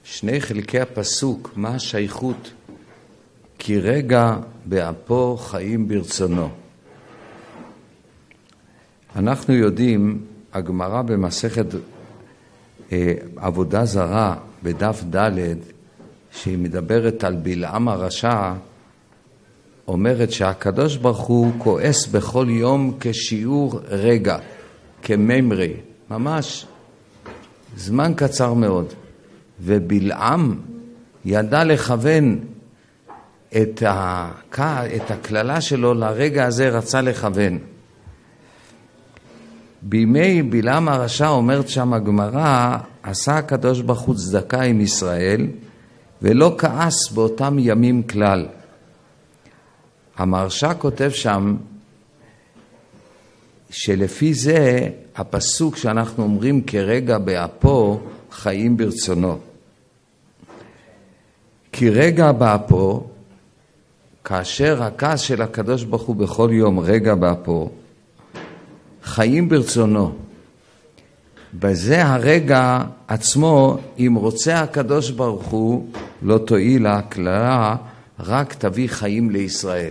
שני חלקי הפסוק, מה השייכות? כי רגע באפו חיים ברצונו. אנחנו יודעים, הגמרא במסכת עבודה זרה בדף ד' שהיא מדברת על בלעם הרשע, אומרת שהקדוש ברוך הוא כועס בכל יום כשיעור רגע, כממרי, ממש זמן קצר מאוד. ובלעם ידע לכוון את הכללה שלו לרגע הזה, רצה לכוון. בימי בלעם הרשע, אומרת שם הגמרא, עשה הקדוש ברוך הוא צדקה עם ישראל ולא כעס באותם ימים כלל. המרשע כותב שם שלפי זה הפסוק שאנחנו אומרים כרגע באפו חיים ברצונו. כי רגע באפו, כאשר הכעס של הקדוש ברוך הוא בכל יום רגע באפו, חיים ברצונו. בזה הרגע עצמו, אם רוצה הקדוש ברוך הוא, לא תועיל הכללה, רק תביא חיים לישראל.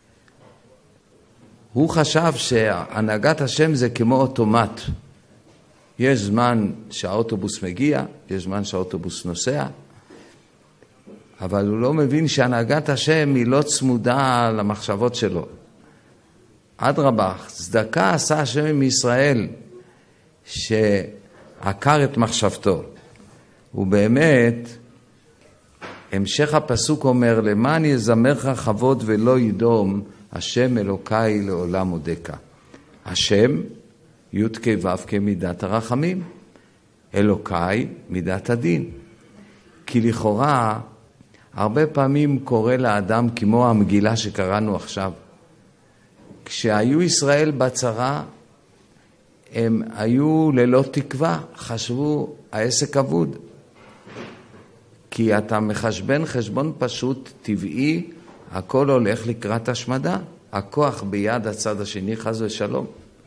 הוא חשב שהנהגת השם זה כמו אוטומט. יש זמן שהאוטובוס מגיע, יש זמן שהאוטובוס נוסע, אבל הוא לא מבין שהנהגת השם היא לא צמודה למחשבות שלו. אדרבה, צדקה עשה השם עם ישראל שעקר את מחשבתו. ובאמת, המשך הפסוק אומר, למען יזמרך כבוד ולא ידום, השם אלוקי לעולם הודקה. השם, י' כ' ו' כמידת הרחמים, אלוקי מידת הדין. כי לכאורה, הרבה פעמים קורה לאדם כמו המגילה שקראנו עכשיו. כשהיו ישראל בצרה, הם היו ללא תקווה, חשבו העסק אבוד. כי אתה מחשבן חשבון פשוט, טבעי, הכל הולך לקראת השמדה. הכוח ביד הצד השני, חס ושלום.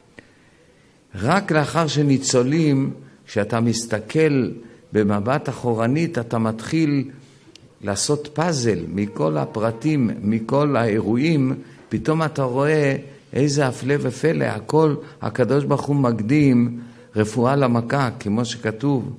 רק לאחר שניצולים, כשאתה מסתכל במבט אחורנית, אתה מתחיל לעשות פאזל מכל הפרטים, מכל האירועים, פתאום אתה רואה איזה הפלא ופלא, הכל הקדוש ברוך הוא מקדים רפואה למכה, כמו שכתוב,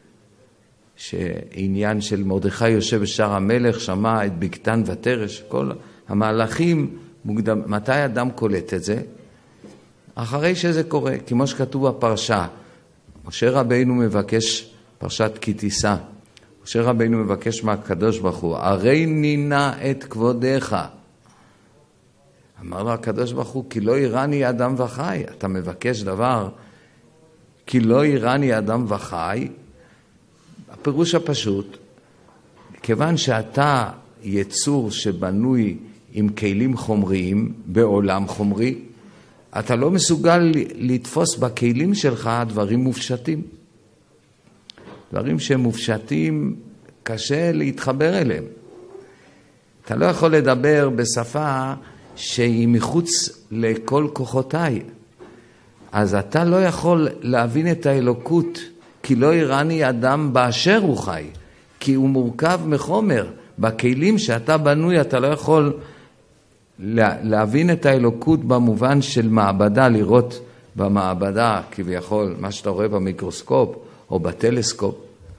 שעניין של מרדכי יושב בשער המלך, שמע את בגתן ותרש, כל המהלכים מוקדם. מתי אדם קולט את זה? אחרי שזה קורה, כמו שכתוב בפרשה, משה רבינו מבקש, פרשת כי תישא, משה רבינו מבקש מהקדוש ברוך הוא, הרי נינה את כבודך. אמר לו הקדוש ברוך הוא, כי לא יראני אדם וחי. אתה מבקש דבר, כי לא יראני אדם וחי. הפירוש הפשוט, כיוון שאתה יצור שבנוי עם כלים חומריים בעולם חומרי, אתה לא מסוגל לתפוס בכלים שלך דברים מופשטים. דברים שהם מופשטים, קשה להתחבר אליהם. אתה לא יכול לדבר בשפה שהיא מחוץ לכל כוחותיי. אז אתה לא יכול להבין את האלוקות, כי לא יראני אדם באשר הוא חי, כי הוא מורכב מחומר. בכלים שאתה בנוי אתה לא יכול להבין את האלוקות במובן של מעבדה, לראות במעבדה כביכול מה שאתה רואה במיקרוסקופ או בטלסקופ.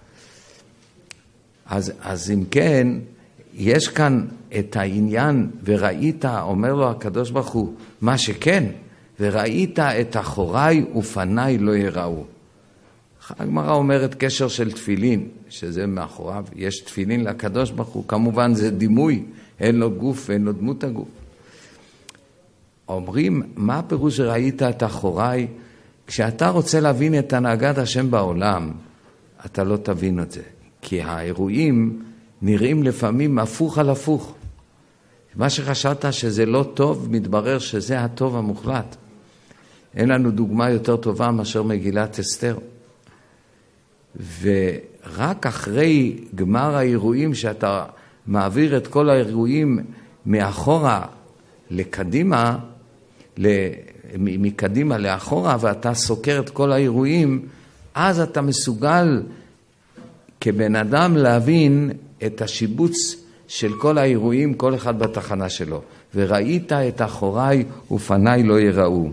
אז אם כן, יש כאן את העניין, וראית, אומר לו הקדוש ברוך הוא, מה שכן, וראית את אחוריי ופניי לא יראו. הגמרא אומרת קשר של תפילין, שזה מאחוריו, יש תפילין לקדוש ברוך הוא, כמובן זה דימוי, אין לו גוף ואין לו דמות הגוף. אומרים, מה הפירוש שראית את אחוריי? כשאתה רוצה להבין את הנהגת השם בעולם, אתה לא תבין את זה. כי האירועים נראים לפעמים הפוך על הפוך. מה שחשבת שזה לא טוב, מתברר שזה הטוב המוחלט. אין לנו דוגמה יותר טובה מאשר מגילת אסתר. ורק אחרי גמר האירועים, שאתה מעביר את כל האירועים מאחורה לקדימה, מקדימה לאחורה, ואתה סוקר את כל האירועים, אז אתה מסוגל כבן אדם להבין את השיבוץ של כל האירועים, כל אחד בתחנה שלו. וראית את אחוריי ופניי לא יראו.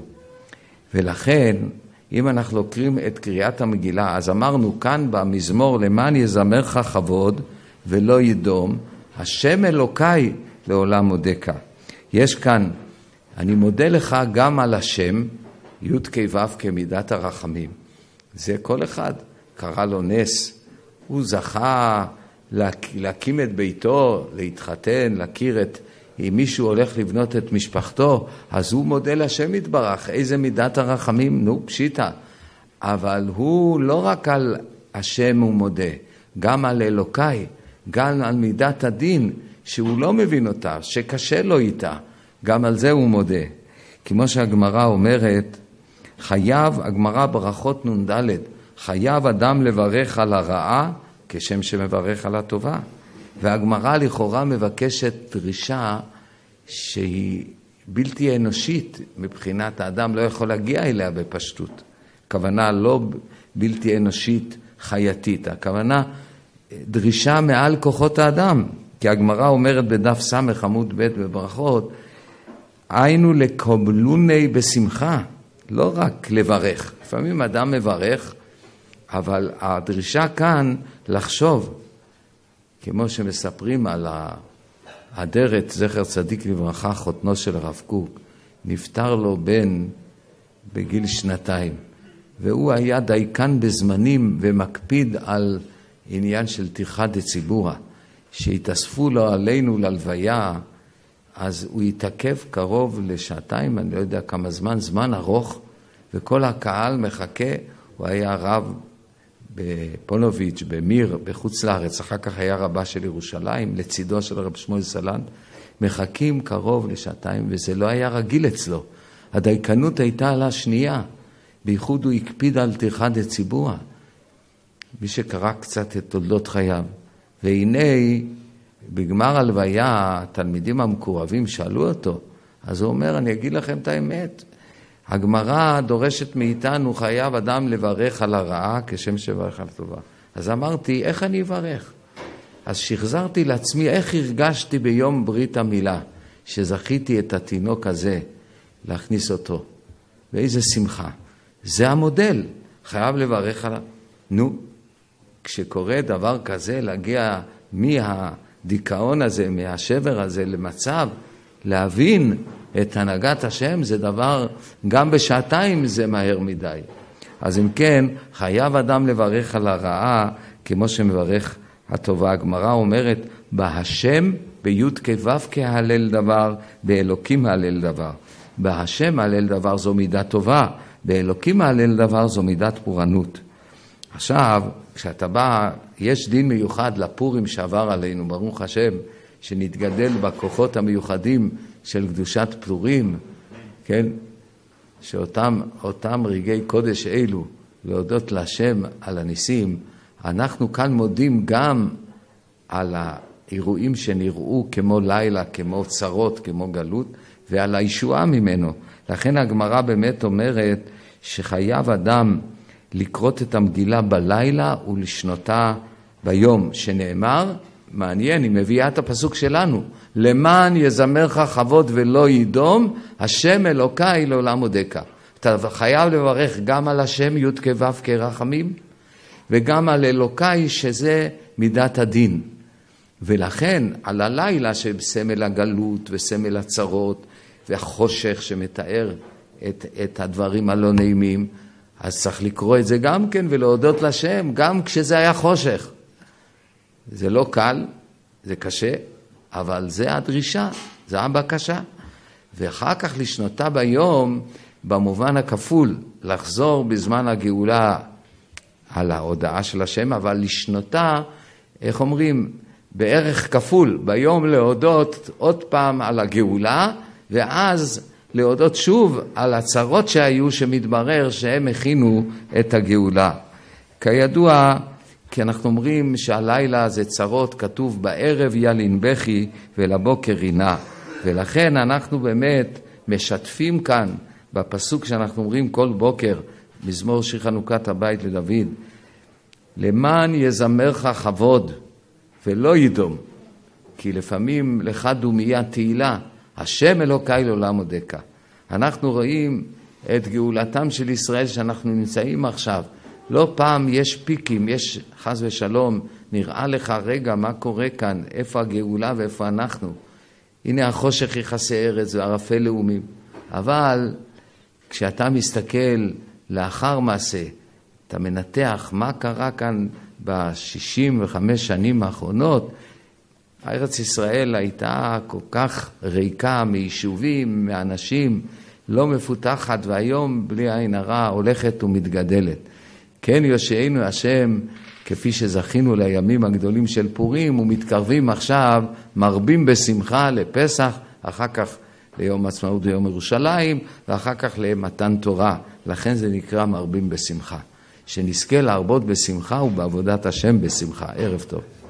ולכן, אם אנחנו לוקחים את קריאת המגילה, אז אמרנו כאן במזמור, למען יזמרך כבוד ולא ידום, השם אלוקיי לעולם מודקה. יש כאן, אני מודה לך גם על השם, י' כ' ו' כמידת הרחמים. זה כל אחד, קרא לו נס, הוא זכה להקים את ביתו, להתחתן, להכיר את, אם מישהו הולך לבנות את משפחתו, אז הוא מודה לשם יתברך, איזה מידת הרחמים, נו פשיטה. אבל הוא לא רק על השם הוא מודה, גם על אלוקיי, גם על מידת הדין, שהוא לא מבין אותה, שקשה לו איתה, גם על זה הוא מודה. כמו שהגמרא אומרת, חייב, הגמרא ברכות נ"ד, חייב אדם לברך על הרעה, כשם שמברך על הטובה. והגמרא לכאורה מבקשת דרישה שהיא בלתי אנושית, מבחינת האדם לא יכול להגיע אליה בפשטות. הכוונה לא בלתי אנושית חייתית, הכוונה דרישה מעל כוחות האדם. כי הגמרא אומרת בדף ס עמוד ב' בברכות, היינו לקבלוני בשמחה, לא רק לברך. לפעמים אדם מברך, אבל הדרישה כאן לחשוב, כמו שמספרים על האדרת, זכר צדיק לברכה, חותנו של הרב קוק, נפטר לו בן בגיל 2, והוא היה דייקן בזמנים ומקפיד על עניין של טרחה דציבורא, שהתאספו לו עלינו ללוויה, אז הוא התעכב קרוב לשעתיים, אני לא יודע כמה זמן ארוך, וכל הקהל מחכה, הוא היה רב בפונוביץ', במיר, בחוץ לארץ, אחר כך היה רבה של ירושלים, לצידו של רב שמואל סלנט, מחכים קרוב לשעתיים, וזה לא היה רגיל אצלו. הדייקנות הייתה על השנייה, בייחוד הוא הקפיד על טרחה דציבורא. מי שקרא קצת את תולדות חייו, והנה בגמר הלוויה, התלמידים המקורבים שאלו אותו, אז הוא אומר, אני אגיד לכם את האמת, הגמרא דורשת מאיתנו, חייב אדם לברך על הרעה כשם שברך על טובה. אז אמרתי, איך אני אברך? אז שחזרתי לעצמי, איך הרגשתי ביום ברית המילה, שזכיתי את התינוק הזה להכניס אותו. ואיזה שמחה. זה המודל, חייב לברך על... נו, כשקורה דבר כזה, להגיע מהדיכאון הזה, מהשבר הזה למצב, להבין את הנהגת השם, זה דבר, גם בשעתיים זה מהר מדי. אז אם כן, חייב אדם לברך על הרעה, כמו שמברך הטובה. הגמרא אומרת, בהשם, בי' כ' ו' כהלל דבר, באלוקים הלל דבר. בהשם הלל דבר זו מידה טובה, באלוקים הלל דבר זו מידת פורענות. עכשיו, כשאתה בא, יש דין מיוחד לפורים שעבר עלינו, ברוך השם, שנתגדל בכוחות המיוחדים של קדושת פורים, כן? שאותם רגעי קודש אלו, להודות להשם על הניסים, אנחנו כאן מודים גם על האירועים שנראו כמו לילה, כמו צרות, כמו גלות, ועל הישועה ממנו. לכן הגמרא באמת אומרת שחייב אדם לקרות את המגילה בלילה ולשנותה ביום, שנאמר, מעניין, היא מביאה את הפסוק שלנו, למען יזמרך כבוד ולא ידום, השם אלוקיי לעולם מודקה. אתה חייב לברך גם על השם י' כ' ו' כרחמים, וגם על אלוקיי שזה מידת הדין. ולכן על הלילה שבסמל הגלות וסמל הצרות והחושך שמתאר את הדברים הלא נעימים, אז צריך לקרוא את זה גם כן ולהודות לשם, גם כשזה היה חושך. זה לא קל, זה קשה, אבל זה הדרישה, זה הבקשה. ואחר כך לשנותה ביום, במובן הכפול, לחזור בזמן הגאולה על ההודעה של השם, אבל לשנותה, איך אומרים, בערך כפול, ביום להודות עוד פעם על הגאולה, ואז להודות שוב על הצרות שהיו, שמתברר שהם הכינו את הגאולה. כידוע, כי אנחנו אומרים שהלילה זה צרות, כתוב בערב ילין בכי ולבוקר רינה. ולכן אנחנו באמת משתפים כאן בפסוק שאנחנו אומרים כל בוקר, מזמור שיר חנוכת הבית לדוד, למען יזמרך כבוד ולא ידום, כי לפעמים לך דומיה תהילה, השם אלוקי לעולם הודקה. אנחנו רואים את גאולתם של ישראל שאנחנו נמצאים עכשיו. לא פעם יש פיקים, יש חס ושלום, נראה לך רגע מה קורה כאן, איפה הגאולה ואיפה אנחנו. הנה החושך יכסה ארץ וערפל לאומים. אבל כשאתה מסתכל לאחר מעשה, אתה מנתח מה קרה כאן ב-65 שנים האחרונות, ארץ ישראל הייתה כל כך ריקה מיישובים, מאנשים, לא מפותחת, והיום בלי עין הרע הולכת ומתגדלת. כן יושענו השם, כפי שזכינו לימים הגדולים של פורים, ומתקרבים עכשיו, מרבים בשמחה לפסח, אחר כך ליום עצמאות ויום ירושלים, ואחר כך למתן תורה. לכן זה נקרא מרבים בשמחה. שנזכה להרבות בשמחה ובעבודת השם בשמחה. ערב טוב.